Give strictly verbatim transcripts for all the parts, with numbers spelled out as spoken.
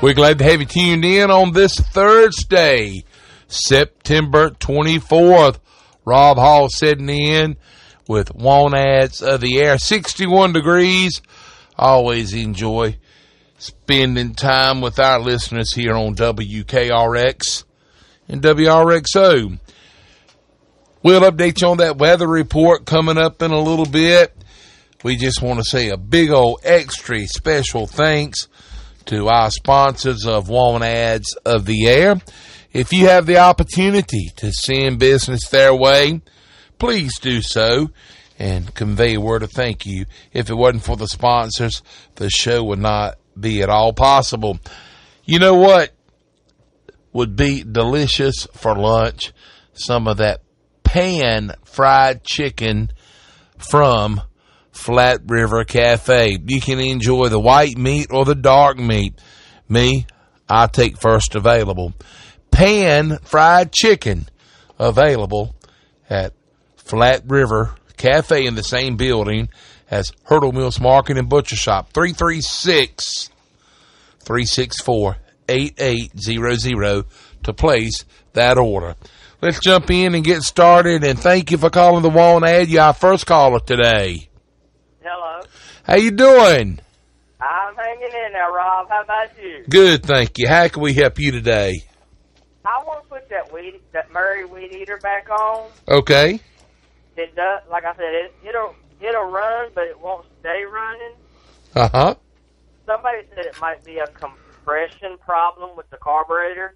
We're glad to have you tuned in on this Thursday, September twenty-fourth. Rob Hall sitting in with Want Ads of the Air. sixty-one degrees. Always enjoy spending time with our listeners here on W K R X and W R X O. We'll update you on that weather report coming up in a little bit. We just want to say a big old extra special thanks to our sponsors of Want Ads of the Air. If you have the opportunity to send business their way, please do so and convey a word of thank you. If it wasn't for the sponsors, the show would not be at all possible. You know what would be delicious for lunch? Some of that pan fried chicken from Flat River Cafe. You can enjoy the white meat or the dark meat. Me, I take first available. Pan fried chicken available at Flat River Cafe in the same building as Hurdle Mills Market and Butcher Shop. three three six, three six four, eight eight zero zero to place that order. Let's jump in and get started, and thank you for calling the Want Ad. You're our first caller today. Hello. How you doing? I'm hanging in there, Rob. How about you? Good, thank you. How can we help you today? I want to put that weed, that Murray weed eater back on. Okay. It does, like I said, it, it'll it'll run, but it won't stay running. Uh huh. Somebody said it might be a compression problem with the carburetor.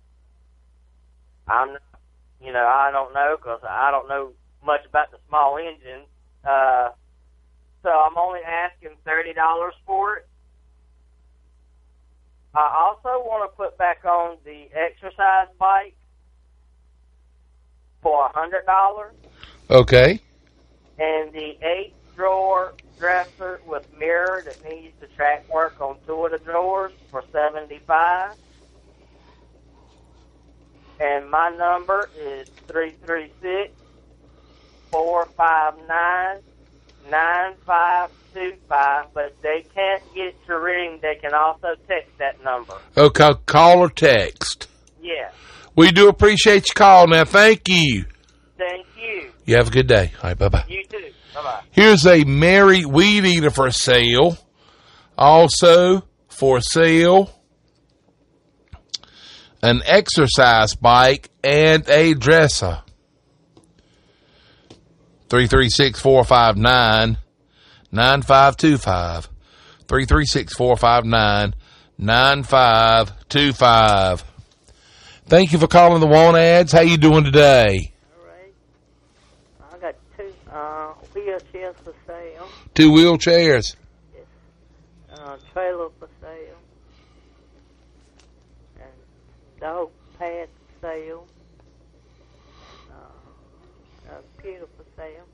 I'm, you know, I don't know because I don't know much about the small engine. Uh. So I'm only asking thirty dollars for it. I also want to put back on the exercise bike for one hundred dollars. Okay. And the eight-drawer dresser with mirror that needs to track work on two of the drawers for seventy-five dollars. And my number is three three six, four five nine, nine five two five, but they can't get it to ring. They can also text that number. Okay, call or text. Yeah. We do appreciate your call now. Thank you. Thank you. You have a good day. All right, bye-bye. You too. Bye-bye. Here's a Mary weed eater for sale. Also for sale, an exercise bike and a dresser. three three six, four five nine, nine five two five. three three six, four five nine, nine five two five. Thank you for calling the Want Ads. How you doing today? All right. I got two uh, wheelchairs for sale. Two wheelchairs. Yes. Uh, trailer for sale. And dog pad for sale. Uh, a computer for sale.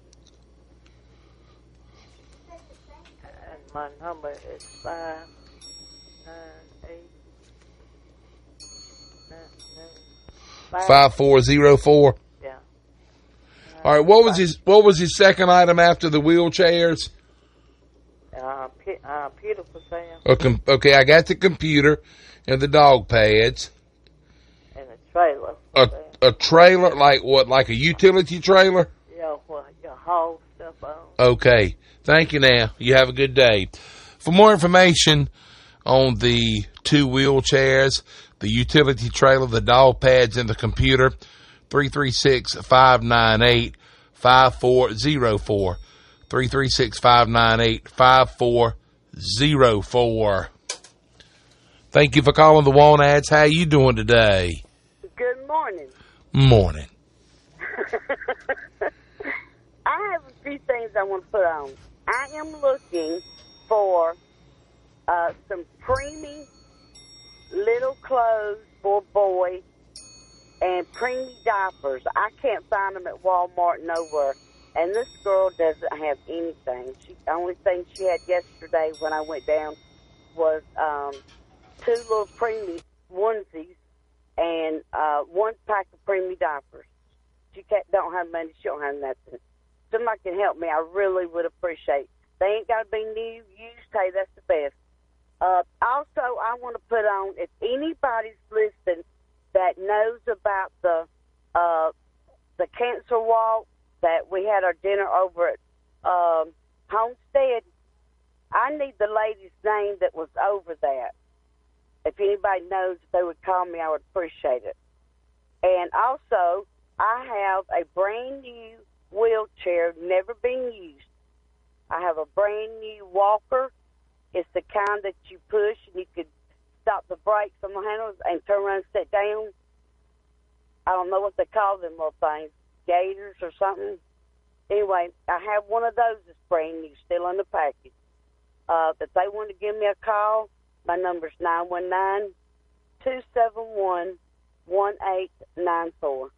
And my number is five nine eight nine nine Five four zero four. Yeah. All right. What was his What was his second item after the wheelchairs? Uh, p- uh, computer for sale. Okay, okay, I got the computer and the dog pads. And a trailer. For A sale. a trailer, like what? Like a utility trailer? Yeah, well, you haul stuff on. Okay. Thank you now. You have a good day. For more information on the two wheelchairs, the utility trailer, the dog pads, and the computer, three three six, five nine eight, five four zero four. three three six, five nine eight, five four zero four. Thank you for calling the Want Ads. How you doing today? Good morning. Morning. I have a few things I want to put on. I am looking for uh, some preemie little clothes for a boy and preemie diapers. I can't find them at Walmart nowhere. And this girl doesn't have anything. She, the only thing she had yesterday when I went down was um, two little preemie onesies and uh, one pack of preemie diapers. She can't, don't have money. She don't have nothing. Somebody can help me. I really would appreciate it. They ain't got to be new, used. Hey, that's the best. Uh, also, I want to put on, if anybody's listening that knows about the uh, the cancer walk that we had our dinner over at um, Homestead, I need the lady's name that was over that. If anybody knows, if they would call me, I would appreciate it. And also, I have a brand new wheelchair, never been used. I have a brand new walker. It's the kind that you push and you could stop the brakes on the handles and turn around and sit down. I don't know what they call them little things, gators or something. Anyway, I have one of those that's brand new, still in the package. Uh, if they want to give me a call, my number's nine one nine, two seven one, one eight nine four.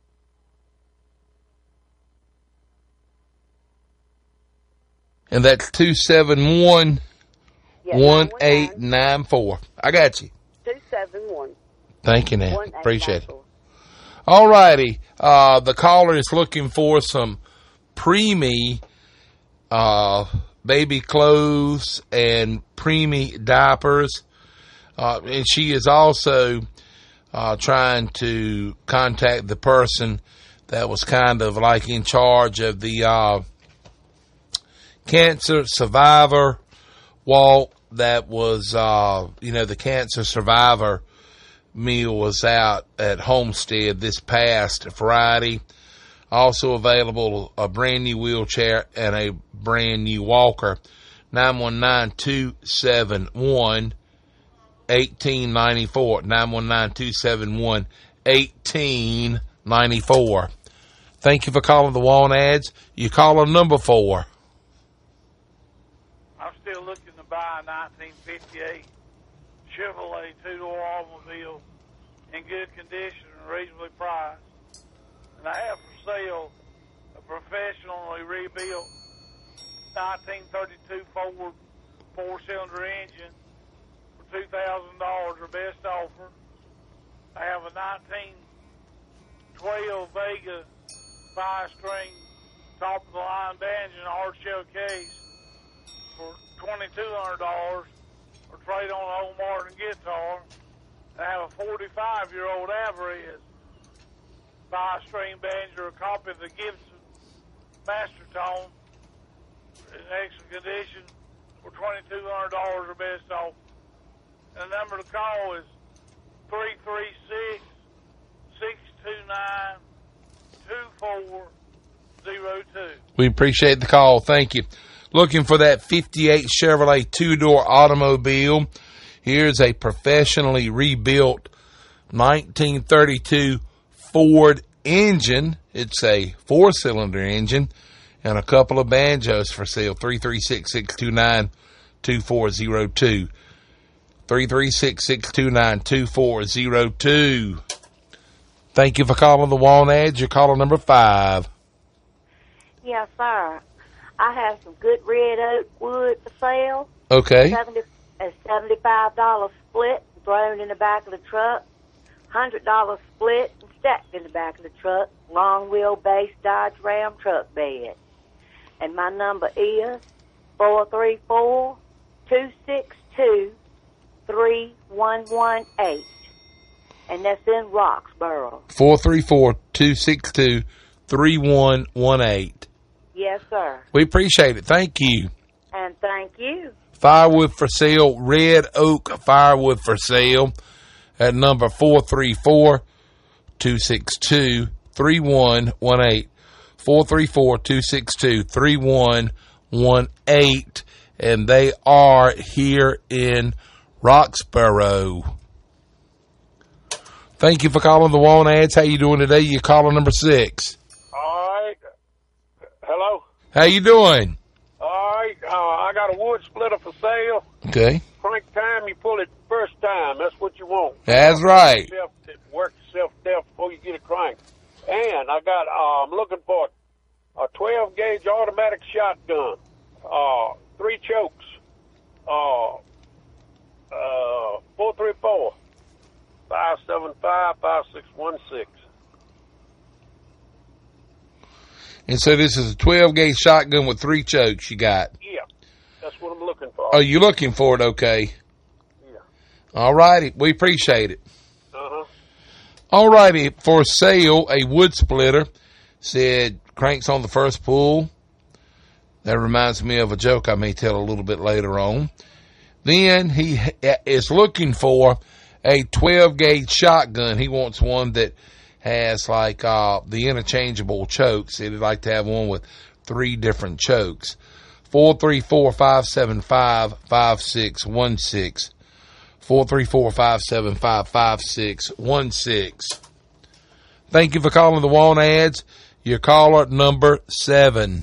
And that's two seven one, one eight nine four. I got you. two seven one. Thank you, Nan. Appreciate it. All righty. Uh, the caller is looking for some preemie uh, baby clothes and preemie diapers. Uh, and she is also uh, trying to contact the person that was kind of like in charge of the uh, cancer survivor walk that was, uh, you know, the cancer survivor meal was out at Homestead this past Friday. Also available, a brand new wheelchair and a brand new walker. nine one nine, two seven one, one eight nine four. nine one nine, two seven one, one eight nine four. Thank you for calling the Want Ads. You caller number four. I'm still looking to buy a nineteen fifty-eight Chevrolet two-door automobile in good condition and reasonably priced. And I have for sale a professionally rebuilt nineteen thirty-two Ford four-cylinder engine for two thousand dollars, or best offer. I have a nineteen twelve Vega five-string top-of-the-line banjo and hard shell case for twenty-two hundred dollars, or trade on an old Martin guitar. I have a forty-five-year-old Alvarez five-string banjo, a copy of the Gibson Master Tone in excellent condition for twenty-two hundred dollars, or best offer. And the number to call is three three six, six two nine, two four zero two. We appreciate the call. Thank you. Looking for that fifty-eight Chevrolet two-door automobile. Here's a professionally rebuilt nineteen thirty-two Ford engine. It's a four-cylinder engine and a couple of banjos for sale. three three six, six two nine, two four zero two. three three six, six two nine, two four zero two. Thank you for calling the Want Ads. You're caller number five. Yes, sir. I have some good red oak wood for sale. Okay. seventy, a seventy-five dollars split thrown in the back of the truck. one hundred dollars split and stacked in the back of the truck. Long wheelbase Dodge Ram truck bed. And my number is four three four, two six two, three one one eight. And that's in Roxborough. four three four, two six two, three one one eight. Yes, sir. We appreciate it. Thank you. And thank you. Firewood for sale, red oak firewood for sale at number four three four, two six two, three one one eight. four three four, two six two, three one one eight. And they are here in Roxborough. Thank you for calling the Want Ads. How you doing today? You're caller number six. All right. Hello? How you doing? All right. Uh, I got a wood splitter for sale. Okay. Crank time, you pull it first time. That's what you want. That's right. Yourself, work yourself down before you get a crank. And I got, uh, I'm looking for a twelve gauge automatic shotgun. Uh, three chokes. Uh, uh, four three four, five seven five, five six one six. And so this is a twelve gauge shotgun with three chokes you got. Yeah, that's what I'm looking for. Oh, you're looking for it, okay. All righty. We appreciate it. Uh-huh. All righty. For sale, a wood splitter. Said cranks on the first pull. That reminds me of a joke I may tell a little bit later on. Then he is looking for a twelve gauge shotgun. He wants one that has like uh, the interchangeable chokes. He'd like to have one with three different chokes. four three four, five seven five, five six one six. four three four, five seven five, five six one six. Thank you for calling the Want Ads. Your caller number seven.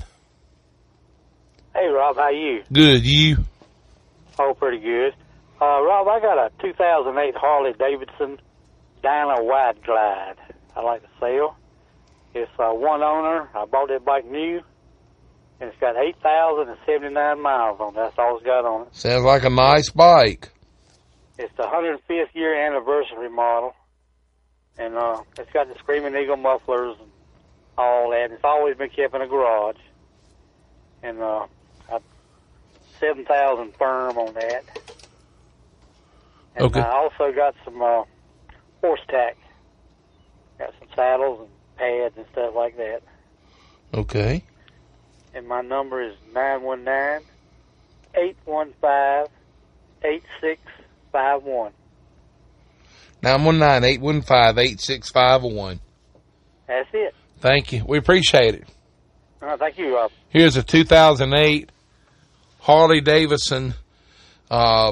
Hey, Rob, how you? Good, you? Oh, pretty good. Uh, Rob, I got a two thousand eight Harley Davidson Dyna Wide Glide I like to sell. It's uh, one owner. I bought that bike new, and it's got eight thousand seventy-nine miles on it. That's all it's got on it. Sounds like a nice bike. It's the one hundred fifth year anniversary model, and uh, it's got the Screaming Eagle mufflers and all that. It's always been kept in a garage, and uh, I seven thousand firm on that. And Okay. I also got some uh, horse tack. Got some saddles and pads and stuff like that. Okay. And my number is nine one nine, eight one five, eight six five one. nine one nine, eight one five, eight six five one. That's it. Thank you. We appreciate it. Uh, thank you, Rob. Here's a two thousand eight Harley Davidson, uh,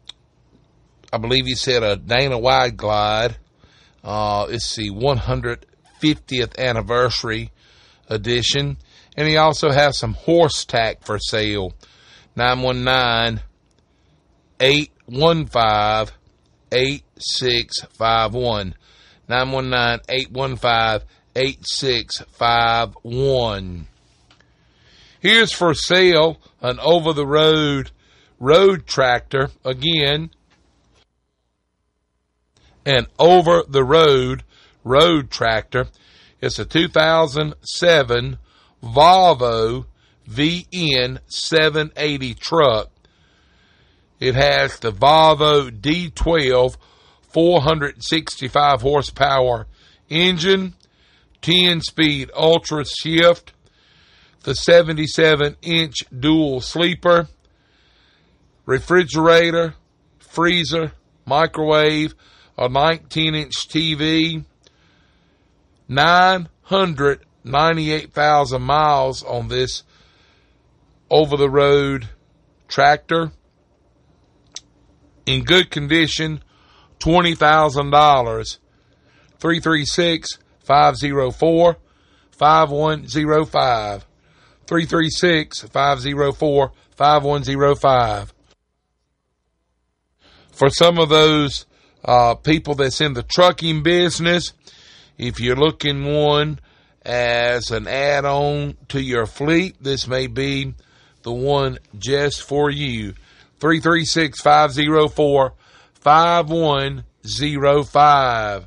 I believe he said a Dana Wide Glide. Uh, it's the one hundred fiftieth anniversary edition. And he also has some horse tack for sale. nine one nine, eight one five, eight six five one. nine one nine, eight one five, eight six five one. Here's for sale an over-the-road road tractor. Again, an over-the-road road tractor. It's a two thousand seven Volvo V N seven eighty truck. It has the Volvo D twelve four hundred sixty-five horsepower engine, ten-speed ultra shift, the seventy-seven inch dual sleeper, refrigerator, freezer, microwave, a nineteen inch T V, nine hundred ninety-eight thousand miles on this over-the-road tractor. In good condition, twenty thousand dollars. three three six, five zero four, five one zero five. three three six, five zero four, five one zero five. For some of those uh, people that's in the trucking business, if you're looking one as an add-on to your fleet, this may be the one just for you. three three six, five zero four, five one zero five.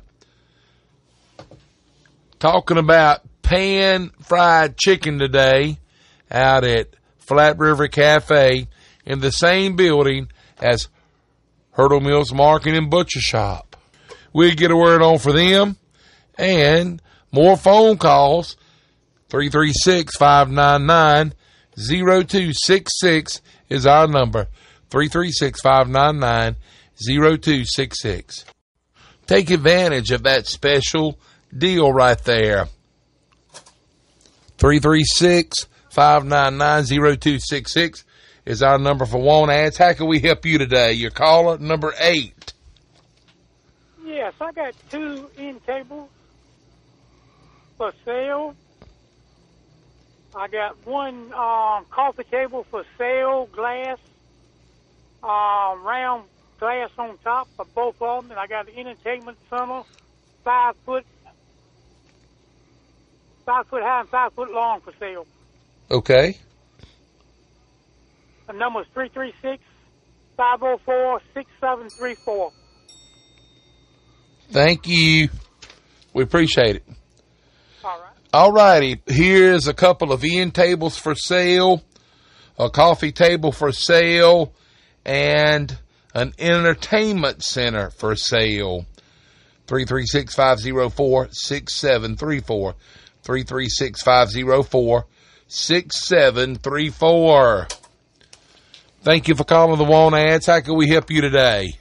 Talking about pan-fried chicken today out at Flat River Cafe in the same building as Hurdle Mills Market and Butcher Shop. We'll get a word on for them and more phone calls. three three six, five nine nine, zero two six six is our number. three three six, five nine nine, zero two six six. Take advantage of that special deal right there. three three six, five nine nine, zero two six six is our number for Want Ads. How can we help you today? Your caller, number eight. Yes, I got two end tables for sale. I got one um, coffee table for sale, glass, uh, round glass on top for both of them, and I got an entertainment center, five foot, five foot high and five foot long for sale. Okay. The number is three three six, five zero four, six seven three four. Thank you. We appreciate it. All right. All righty. Here's a couple of end tables for sale, a coffee table for sale, and an entertainment center for sale. three three six, five oh four, six seven three four. three three six, five oh four, six seven three four. Thank you for calling the Want Ads. How can we help you today?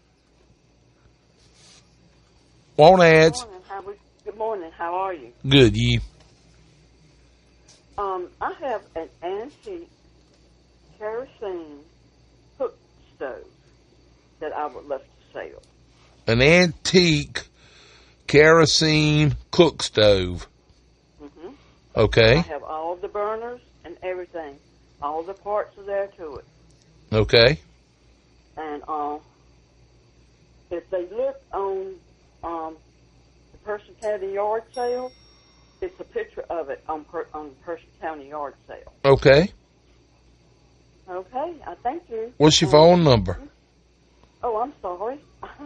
Want Ads. Good morning. How, we, good morning. How are you? Good, you. Um, I have an antique kerosene cook stove that I would love to sell. An antique kerosene cook stove. Mm-hmm. Okay. I have all the burners and everything. All the parts are there to it. Okay. And uh, if they look on um, the Person County yard sale, it's a picture of it on per, on Person County yard sale. Okay. Okay, I thank you. What's your um, phone number? Oh, I'm sorry.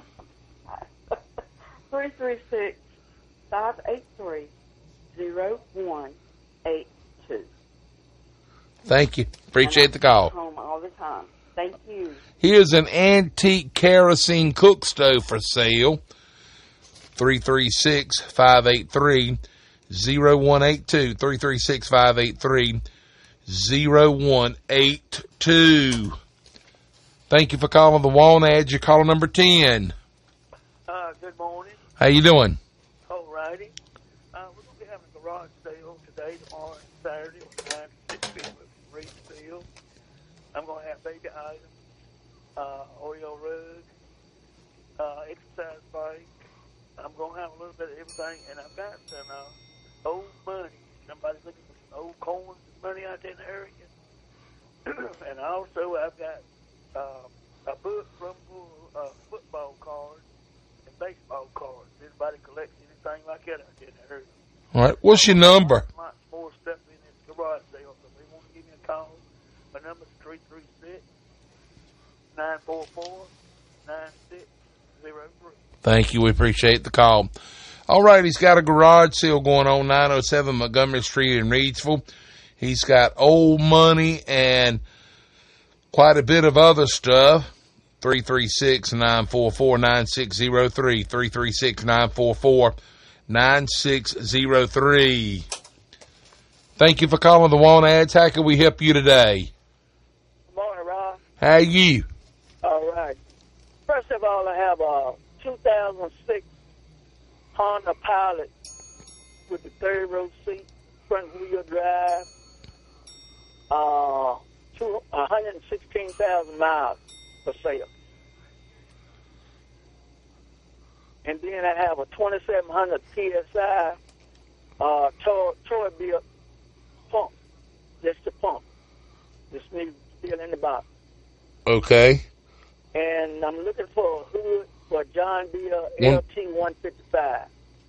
three three six, five eight three, zero one eight two. Thank you. Appreciate the call. Home all the time. Thank you. Here's an antique kerosene cook stove for sale. three three six, five eight three, zero one eight two. three three six, five eight three, zero one eight two. Thank you for calling the Want Ads. You're caller number ten. Uh, good morning. How you doing? All righty. Uh, we're going to be having a garage sale today, tomorrow, and Saturday on nine six fifty Reedsfield. I'm going to have baby items, uh, Oreo rug, uh, exercise bike. I'm going to have a little bit of everything, and I've got some uh, old money. Somebody's looking for some old coins and money out there in the area. And also, I've got uh, a book from uh, football cards and baseball cards. Anybody collects anything like that out there in the area? All right. What's your number? Lots more stuff in this garage sale, so if they want to give me a call, my number is three three six, nine four four, nine six zero three. Thank you. We appreciate the call. All right. He's got a garage sale going on, nine oh seven Montgomery Street in Reedsville. He's got old money and quite a bit of other stuff. three three six, nine four four, nine six zero three. three three six, nine four four, nine six zero three. Thank you for calling the Want Ads. How can we help you today? Good morning, Ron. How are you? All right. First of all, I have a two thousand six Honda Pilot with the third row seat, front wheel drive, uh, two, one hundred sixteen thousand miles for sale. And then I have a twenty-seven hundred P S I uh, toy, toy built pump, just the pump. Just need still in the box. Okay. And I'm looking for a hood for a John Deere One- L T one fifty-five.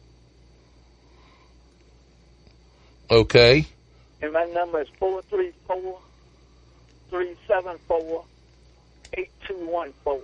Okay. And my number is four three four, three seven four, eight two one four.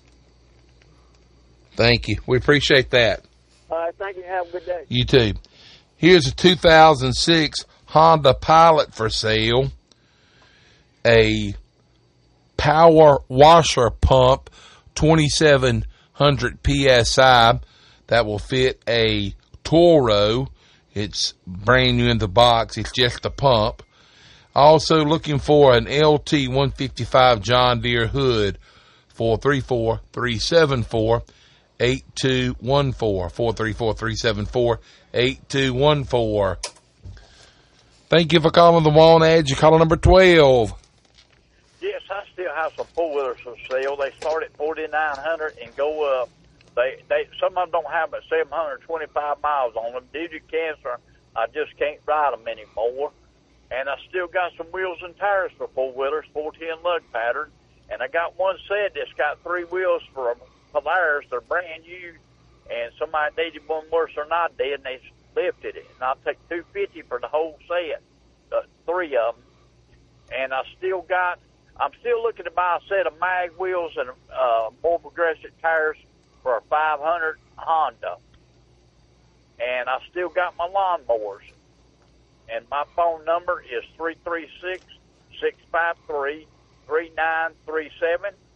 Thank you. We appreciate that. All right, thank you. Have a good day. You too. Here's a two thousand six Honda Pilot for sale. A power washer pump, twenty-seven hundred P S I, that will fit a Toro. It's brand new in the box. It's just a pump. Also looking for an L T one fifty-five John Deere hood, four three four, three seven four, eight two one four. four three four, three seven four, eight two one four. Thank you for calling the Want Ads. You're calling number twelve. Yes, I still have some four-wheelers for sale. They start at forty-nine hundred and go up. They, they, some of them don't have but seven hundred twenty-five miles on them. Due to cancer, I just can't ride them anymore. And I still got some wheels and tires for four-wheelers, four ten lug pattern. And I got one set that's got three wheels for Polaris. They're brand new. And somebody needed one worse than I did, and they lifted it. And I'll take two hundred fifty dollars for the whole set, uh, three of them. And I still got, I'm still looking to buy a set of mag wheels and uh, more progressive tires for a five hundred Honda. And I still got my lawnmowers. And my phone number is three three six, six five three, three nine three seven.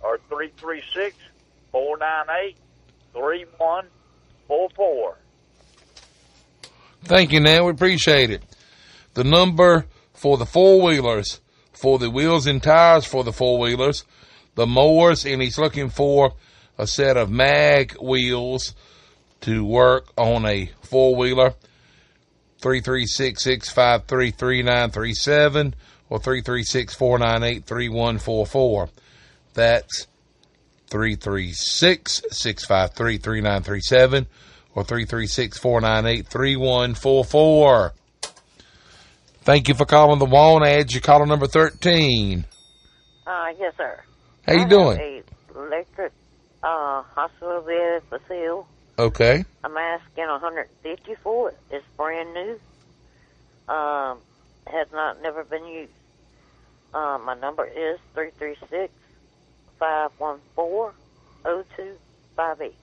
or three three six, four nine eight, three one four four. Thank you, Nan. We appreciate it. The number for the four-wheelers, for the wheels and tires for the four-wheelers, the mowers, and he's looking for a set of mag wheels to work on a four-wheeler, three three six, six five three, three nine three seven or three three six, four nine eight, three one four four. That's three three six, six five three, three nine three seven or three three six, four nine eight, three one four four. Thank you for calling the Juan Ads. You're caller number thirteen. Uh, yes, sir. How you I doing? Have a electric uh, hospital bed for sale. Okay. I'm asking one hundred fifty for it. It's brand new. Um, has not never been used. Uh, my number is three three six, five one four, zero two five eight.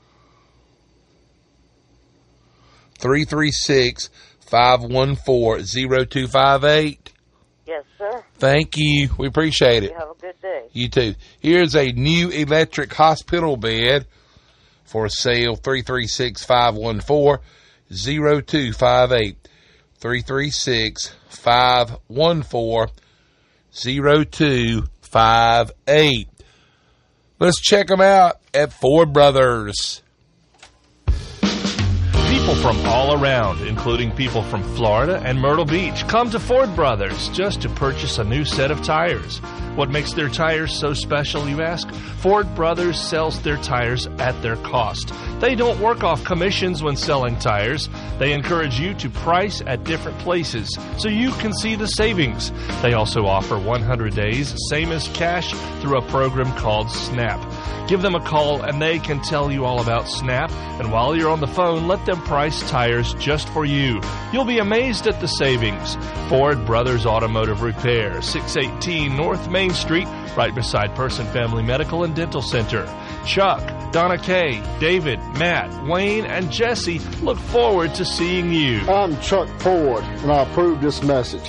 three three six, five one four, zero two five eight. Yes, sir. Thank you. We appreciate it. You have a good day. You too. Here's a new electric hospital bed for sale, three three six, five one four, zero two five eight. three three six, five one four, zero two five eight. Let's check them out at Ford Brothers. People from all around, including people from Florida and Myrtle Beach, come to Ford Brothers just to purchase a new set of tires. What makes their tires so special, you ask? Ford Brothers sells their tires at their cost. They don't work off commissions when selling tires. They encourage you to price at different places so you can see the savings. They also offer one hundred days, same as cash, through a program called SNAP. Give them a call and they can tell you all about SNAP. And while you're on the phone, let them price tires just for you. You'll be amazed at the savings. Ford Brothers Automotive Repair, six eighteen North Main Street, right beside Person Family Medical and Dental Center. Chuck, Donna Kay, David, Matt, Wayne, and Jesse look forward to seeing you. I'm Chuck Ford, and I approve this message.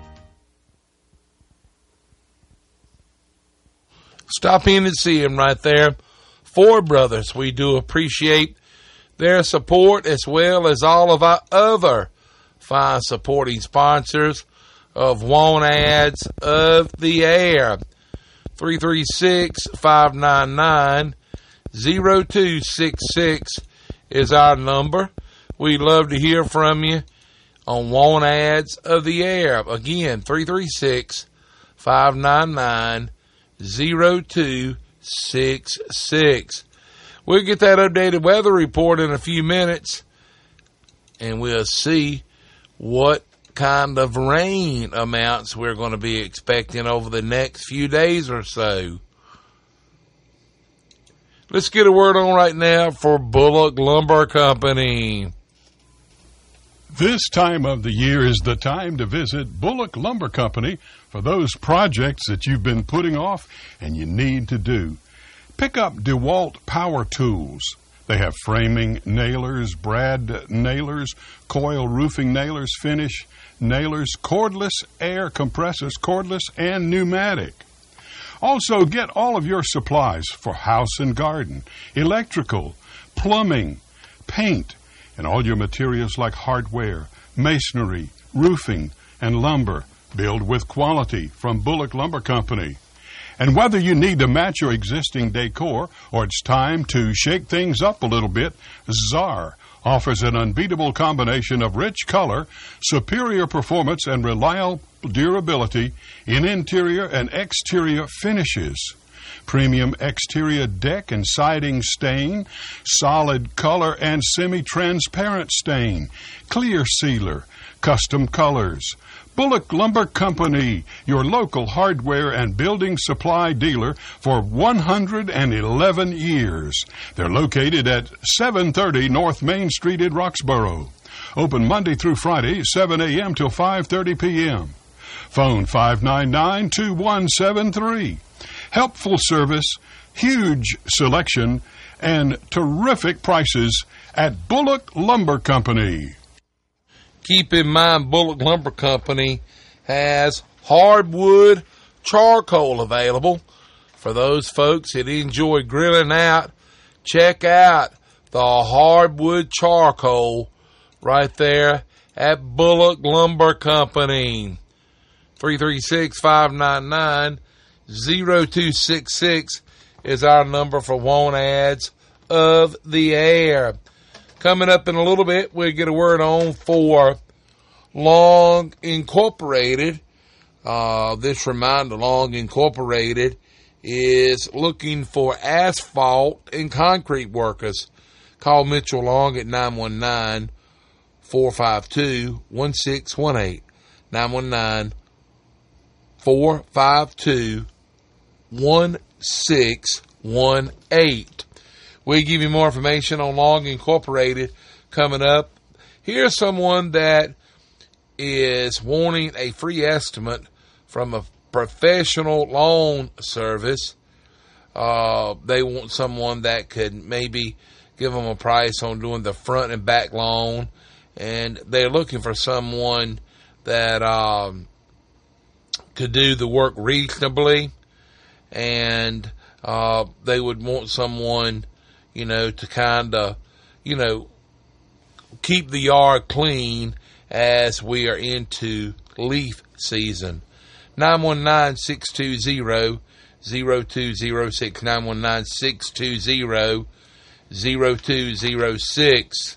Stop in and see him right there. Ford Brothers, we do appreciate their support as well as all of our other fine supporting sponsors of Juan Ads of the Air. three three six, five nine nine, zero two six six is our number. We'd love to hear from you on Juan Ads of the Air. Again, three three six, five nine nine, zero two six six. We'll get that updated weather report in a few minutes, and we'll see what kind of rain amounts we're going to be expecting over the next few days or so. Let's get a word on right now for Bullock Lumber Company. This time of the year is the time to visit Bullock Lumber Company for those projects that you've been putting off and you need to do. Pick up DeWalt Power Tools. They have framing nailers, brad nailers, coil roofing nailers, finish nailers, cordless air compressors, cordless and pneumatic. Also, get all of your supplies for house and garden, electrical, plumbing, paint, and all your materials like hardware, masonry, roofing, and lumber. Build with quality from Bullock Lumber Company. And whether you need to match your existing decor or it's time to shake things up a little bit, Czar offers an unbeatable combination of rich color, superior performance, and reliable durability in interior and exterior finishes. Premium exterior deck and siding stain, solid color and semi-transparent stain, clear sealer, custom colors. Bullock Lumber Company, your local hardware and building supply dealer for one hundred eleven years. They're located at seven thirty North Main Street in Roxborough. Open Monday through Friday, seven a.m. till five thirty p.m. Phone five nine nine, two one seven three. Helpful service, huge selection, and terrific prices at Bullock Lumber Company. Keep in mind, Bullock Lumber Company has hardwood charcoal available For those folks that enjoy grilling out, check out the hardwood charcoal right there at Bullock Lumber Company. three three six, five nine nine, zero two six six is our number for want ads of the air. Coming up in a little bit, we'll get a word on for Long Incorporated. Uh, this reminder, Long Incorporated is looking for asphalt and concrete workers. Call Mitchell Long at nine one nine, four five two, one six one eight. nine one nine, four five two, one six one eight. We'll give you more information on Long Incorporated coming up. Here's someone that is wanting a free estimate from a professional loan service. Uh, they want someone that could maybe give them a price on doing the front and back loan. And they're looking for someone that um, could do the work reasonably. And uh, they would want someone, you know, to kind of, you know, keep the yard clean as we are into leaf season. nine one nine, six two zero, zero two zero six. nine one nine, six two zero, zero two zero six.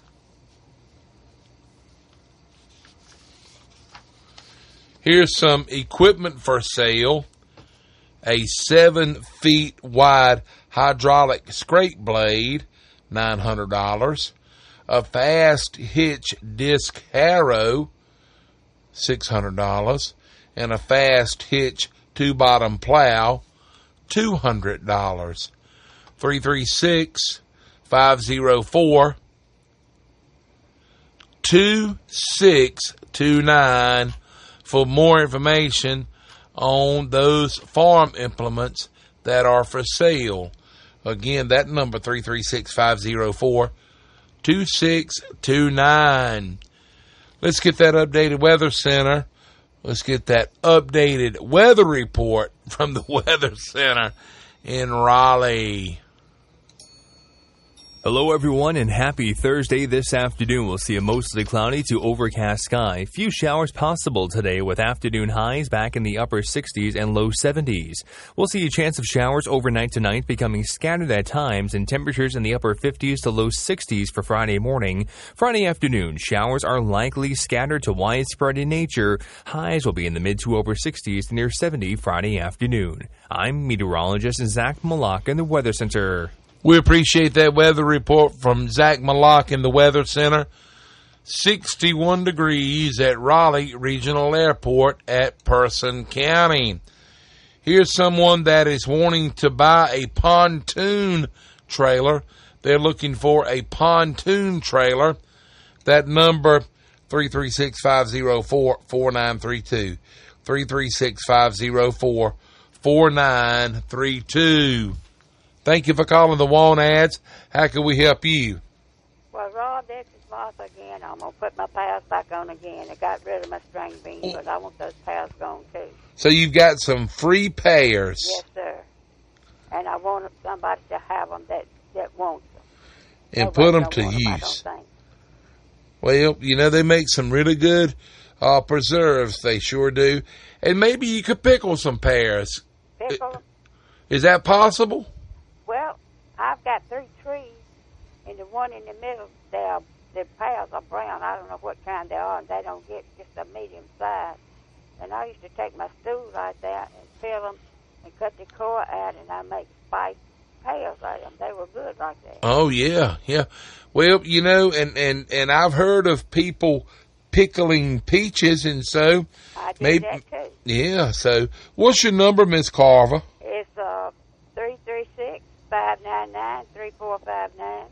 Here's some equipment for sale. A seven feet wide hydraulic scrape blade, nine hundred dollars. A fast hitch disc harrow, six hundred dollars. And a fast hitch two bottom plow, two hundred dollars. three three six, five zero four, two six two nine for more information on those farm implements that are for sale. Again, that number, three three six, five zero four, two six two nine. Let's get that updated weather center. Let's get that updated weather report from the Weather Center in Raleigh. Hello, everyone, and happy Thursday. This afternoon, we'll see a mostly cloudy to overcast sky. Few showers possible today with afternoon highs back in the upper sixties and low seventies. We'll see a chance of showers overnight tonight becoming scattered at times and temperatures in the upper fifties to low sixties for Friday morning. Friday afternoon, showers are likely scattered to widespread in nature. Highs will be in the mid to upper sixties to near seventy Friday afternoon. I'm meteorologist Zach Malak in the Weather Center. We appreciate that weather report from Zach Malak in the Weather Center. sixty-one degrees at Raleigh Regional Airport at Person County. Here's someone that is wanting to buy a pontoon trailer. They're looking for a pontoon trailer. That number, three three six, five zero four, four nine three two. three three six, five zero four, four nine three two. Thank you for calling the Want Ads. How can we help you? Well, Rob, this is Martha again. I'm going to put my pails back on again. I got rid of my string beans, but I want those pails gone, too. So you've got some free payers. Yes, sir. And I want somebody to have them that, that wants them. And Nobody put them don't to want 'em, I use. don't think. Well, you know, they make some really good uh, preserves. They sure do. And maybe you could pickle some pears. Pickle them? Is that possible? Well, I've got three trees, and the one in the middle, they are, the pears are brown. I don't know what kind they are, and they don't get just a medium size. And I used to take my stool like that and fill them and cut the core out, and I make spiced pears out of them. They were good like that. Oh, yeah, yeah. Well, you know, and, and, and I've heard of people pickling peaches, and so I did maybe, that too. Yeah, so what's your number, Miss Carver? It's uh, three three six, five nine nine, three four five nine.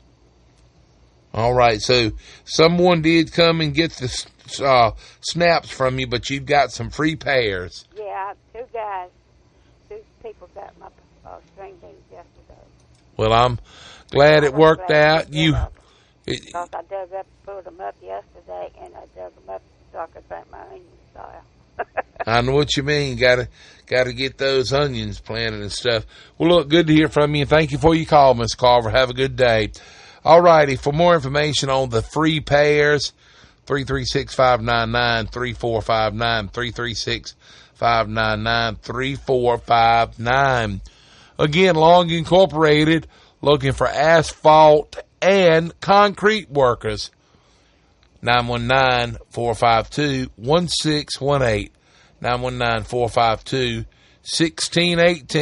All right, so someone did come and get the uh, snaps from you, but you've got some free pears. Yeah, two guys, two people got my uh, string beans yesterday. Well, I'm glad it worked glad out. You, it, Because I dug up, pulled them up yesterday, and I dug them up so I could paint my onion style. I know what you mean. Gotta, gotta get those onions planted and stuff. Well, look, good to hear from you. Thank you for your call, Miss Carver. Have a good day. All righty. For more information on the free pairs, three three six, five nine nine, three four five nine, three three six, five nine nine, three four five nine. Again, Long Incorporated, looking for asphalt and concrete workers. nine one nine, four five two, one six one eight. nine one nine, four five two, one six one eight.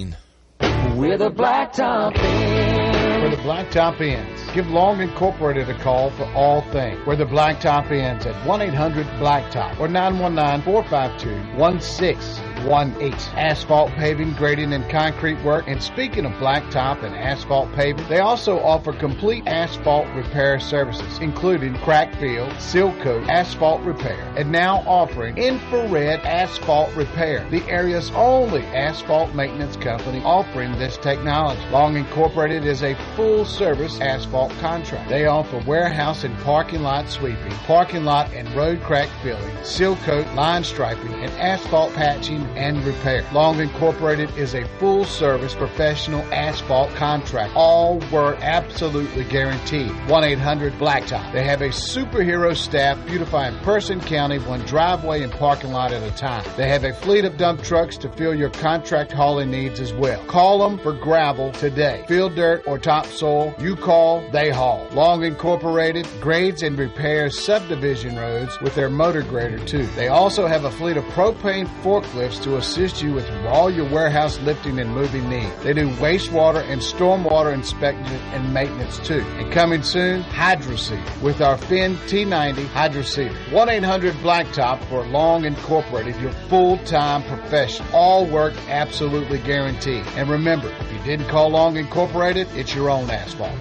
Where the blacktop ends. Where the blacktop ends. Give Long Incorporated a call for all things Where the Blacktop Ends at one eight hundred blacktop or nine one nine, four five two, one six one eight. Asphalt paving, grading, and concrete work. And speaking of blacktop and asphalt paving, they also offer complete asphalt repair services, including crack fill, seal coat, asphalt repair, and now offering infrared asphalt repair, the area's only asphalt maintenance company offering this technology. Long Incorporated is a full-service asphalt contract. They offer warehouse and parking lot sweeping, parking lot and road crack filling, seal coat, line striping, and asphalt patching and repair. Long Incorporated is a full-service professional asphalt contract. All work absolutely guaranteed. one eight hundred blacktop. They have a superhero staff beautifying Person County one driveway and parking lot at a time. They have a fleet of dump trucks to fill your contract hauling needs as well. Call them for gravel today. Field dirt or topsoil, you call, they haul. Long Incorporated grades and repairs subdivision roads with their motor grader too. They also have a fleet of propane forklifts to assist you with all your warehouse lifting and moving needs. They do wastewater and stormwater inspection and maintenance too. And coming soon, HydroSeed with our Finn T ninety HydroSeeder. one eight hundred blacktop for Long Incorporated, your full-time professional. All work absolutely guaranteed. And remember, if you didn't call Long Incorporated, it's your own asphalt.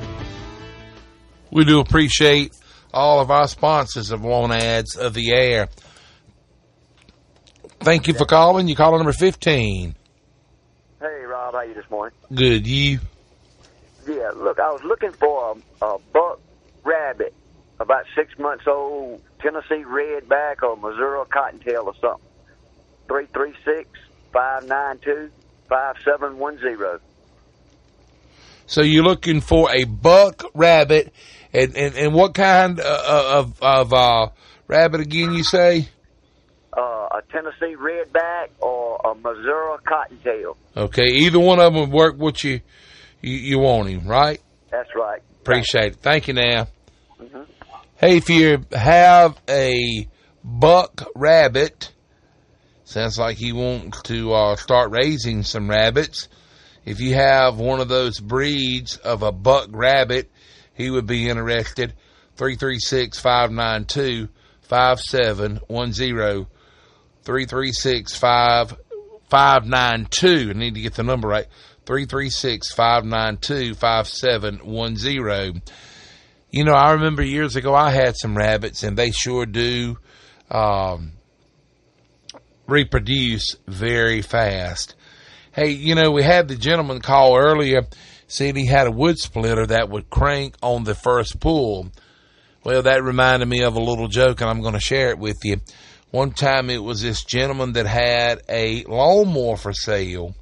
We do appreciate all of our sponsors of One Ads of the Air. Thank you for calling. You caller number fifteen. Hey, Rob, how you this morning? Good. You? Yeah, look, I was looking for a, a buck rabbit, about six months old, Tennessee redback or Missouri cottontail or something. three three six, five nine two, five seven one zero. So you're looking for a buck rabbit, and, and, and what kind of, of uh, rabbit again you say? Uh, a Tennessee redback or a Missouri cottontail. Okay, either one of them would work what you, you, you want him, right? That's right. Appreciate it. Thank you now. Mm-hmm. Hey, if you have a buck rabbit, sounds like you want to uh, start raising some rabbits. If you have one of those breeds of a buck rabbit, he would be interested. three three six, five nine two, five seven one zero. three three six, five nine two. I need to get the number right. three three six, five nine two, five seven one zero. You know, I remember years ago I had some rabbits, and they sure do um, reproduce very fast. Hey, you know, we had the gentleman call earlier, said he had a wood splitter that would crank on the first pull. Well, that reminded me of a little joke, and I'm going to share it with you. One time it was this gentleman that had a lawnmower for sale,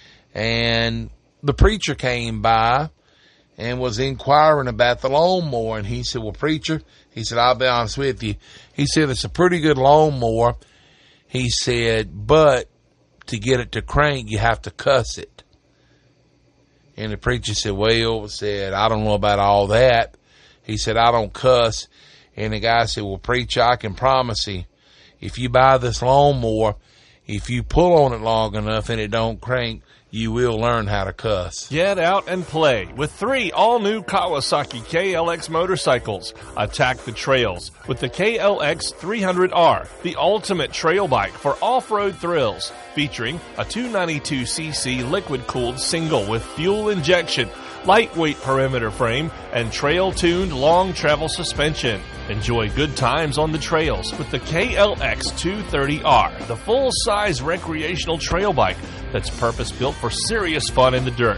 and the preacher came by and was inquiring about the lawnmower, and he said, well, preacher, he said, I'll be honest with you. He said, it's a pretty good lawnmower. He said, but to get it to crank, you have to cuss it. And the preacher said, well, said, I don't know about all that. He said, I don't cuss. And the guy said, well, preacher, I can promise you, if you buy this lawnmower, if you pull on it long enough and it don't crank, you will learn how to cuss. Get out and play with three all-new Kawasaki K L X motorcycles. Attack the trails with the K L X three hundred R, the ultimate trail bike for off-road thrills, featuring a two ninety-two c c liquid-cooled single with fuel injection, lightweight perimeter frame, and trail-tuned long-travel suspension. Enjoy good times on the trails with the K L X two thirty R, the full-size recreational trail bike that's purpose-built for serious fun in the dirt.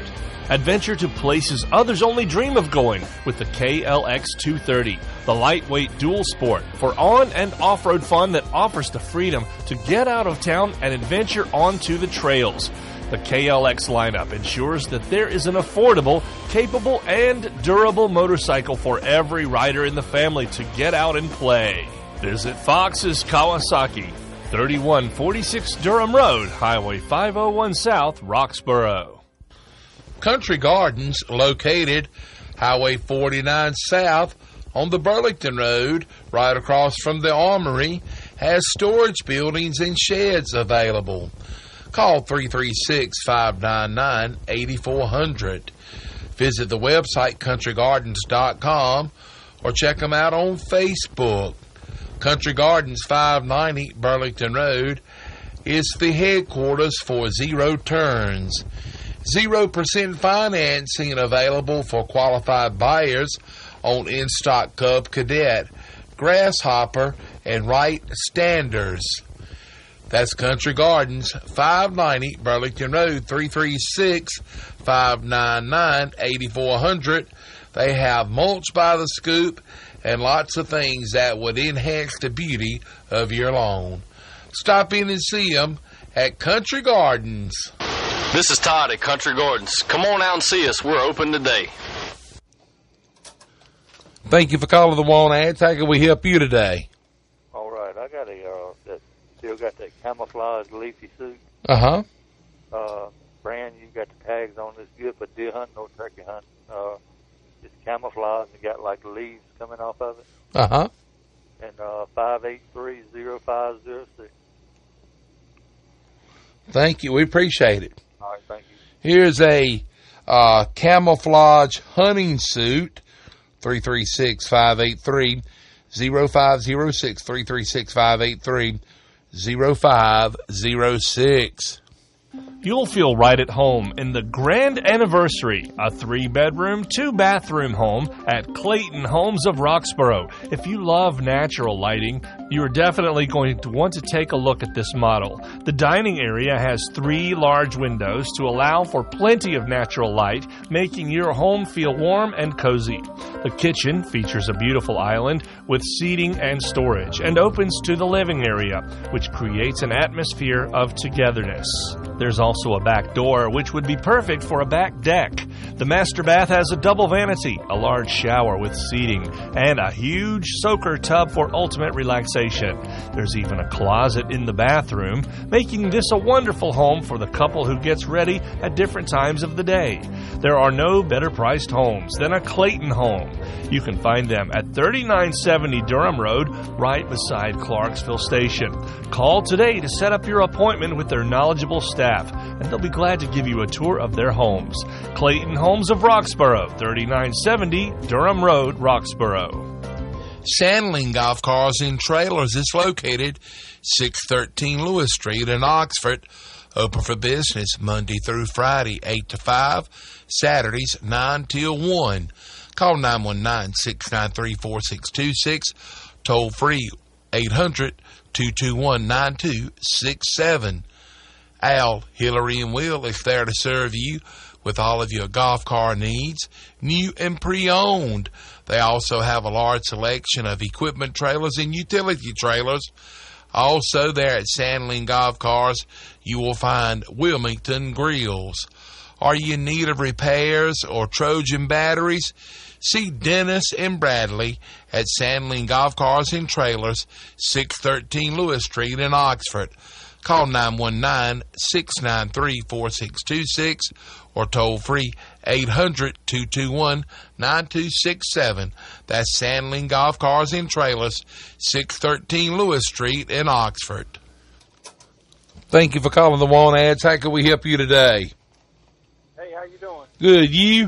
Adventure to places others only dream of going with the K L X two thirty, the lightweight dual sport for on and off-road fun that offers the freedom to get out of town and adventure onto the trails. The K L X lineup ensures that there is an affordable, capable, and durable motorcycle for every rider in the family to get out and play. Visit Fox's Kawasaki, thirty-one forty-six Durham Road, Highway five oh one South, Roxborough. Country Gardens, located Highway forty-nine South on the Burlington Road, right across from the Armory, has storage buildings and sheds available. Call three three six, five nine nine, eight four zero zero. Visit the website country gardens dot com or check them out on Facebook. Country Gardens, five ninety Burlington Road, is the headquarters for Zero Turns. zero percent financing available for qualified buyers on in-stock Cub Cadet, Grasshopper, and Wright Standers. That's Country Gardens, five ninety Burlington Road, three three six, five nine nine, eight four zero zero. They have mulch by the scoop and lots of things that would enhance the beauty of your lawn. Stop in and see them at Country Gardens. This is Todd at Country Gardens. Come on out and see us. We're open today. Thank you for calling the One Ads. How can we help you today? All right. I got a, uh, that, still got that camouflage leafy suit. Uh-huh. Uh, brand, you got the tags on this. Good for deer hunting or turkey hunting. Uh, it's camouflage. You got like leaves coming off of it. Uh-huh. And uh, five eight three, zero five zero six. Thank you. We appreciate it. All right, thank you. Here's a uh, camouflage hunting suit, three three six, five eight three, zero five zero six, three three six, five eight three, zero five zero six. You'll feel right at home in the Grand Anniversary, a three-bedroom, two-bathroom home at Clayton Homes of Roxborough. If you love natural lighting, you are definitely going to want to take a look at this model. The dining area has three large windows to allow for plenty of natural light, making your home feel warm and cozy. The kitchen features a beautiful island with seating and storage and opens to the living area, which creates an atmosphere of togetherness. There's also a back door, which would be perfect for a back deck. The master bath has a double vanity, a large shower with seating, and a huge soaker tub for ultimate relaxation. There's even a closet in the bathroom, making this a wonderful home for the couple who gets ready at different times of the day. There are no better priced homes than a Clayton home. You can find them at thirty-nine seventy Durham Road, right beside Clarksville Station. Call today to set up your appointment with their knowledgeable staff, and they'll be glad to give you a tour of their homes. Clayton Homes of Roxborough, thirty-nine seventy Durham Road, Roxborough. Sandling Golf Cars and Trailers is located six thirteen Lewis Street in Oxford. Open for business Monday through Friday, eight to five, Saturdays nine till one. Call nine one nine, six nine three, four six two six, toll free eight hundred, two two one, nine two six seven. Al, Hillary, and Will is there to serve you with all of your golf car needs, new and pre-owned. They also have a large selection of equipment trailers and utility trailers. Also, there at Sandling Golf Cars, you will find Wilmington grills. Are you in need of repairs or Trojan batteries? See Dennis and Bradley at Sandling Golf Cars and Trailers, six thirteen Lewis Street in Oxford. Call nine one nine, six nine three, four six two six or toll free eight hundred, two two one, nine two six seven. That's Sandling Golf Cars and Trailers, six thirteen Lewis Street in Oxford. Thank you for calling the One Ads. How can we help you today? Hey, how you doing? Good. You?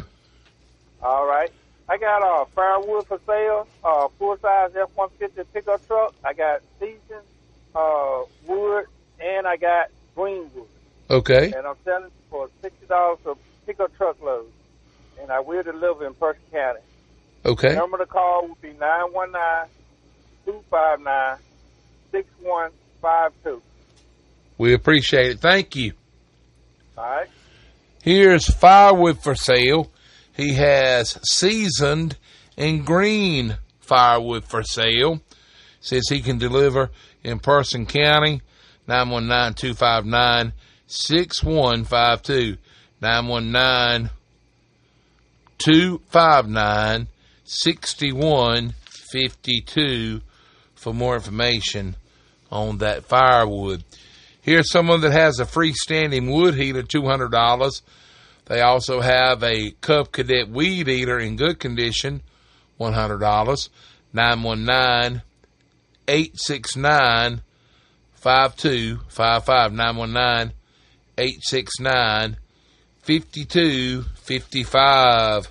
All right. I got a uh, firewood for sale, uh, full-size F one fifty pickup truck. I got seasoned uh, wood, and I got greenwood. Okay. And I'm selling for sixty dollars a pickup truckload. And I will deliver in Percy County. Okay. The number to call would be nine one nine, two five nine, six one five two. We appreciate it. Thank you. All right. Here's firewood for sale. He has seasoned and green firewood for sale. Says he can deliver in Person County. nine one nine, two five nine, six one five two. nine one nine, two five nine, six one five two for more information on that firewood. Here's someone that has a freestanding wood heater, two hundred dollars. They also have a Cub Cadet weed eater in good condition, one hundred dollars. nine one nine, eight six nine, five two five five. nine one nine, eight six nine, five two five five.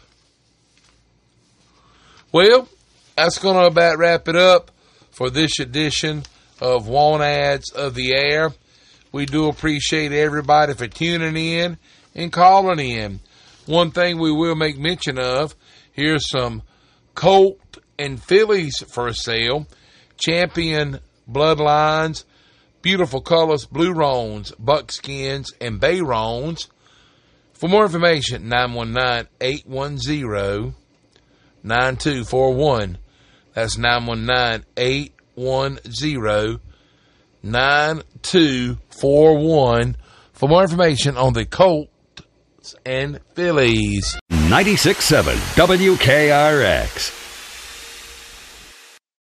Well, that's going to about wrap it up for this edition of Want Ads of the Air. We do appreciate everybody for tuning in and calling in. One thing we will make mention of, here's some Colt and fillies for sale. Champion bloodlines, beautiful colors, blue roans, buckskins, and bay roans. For more information, nine one nine, eight one zero, nine two four one. That's nine one nine, eight one zero, nine two four one for more information on the Colts and fillies. ninety-six point seven W K R X.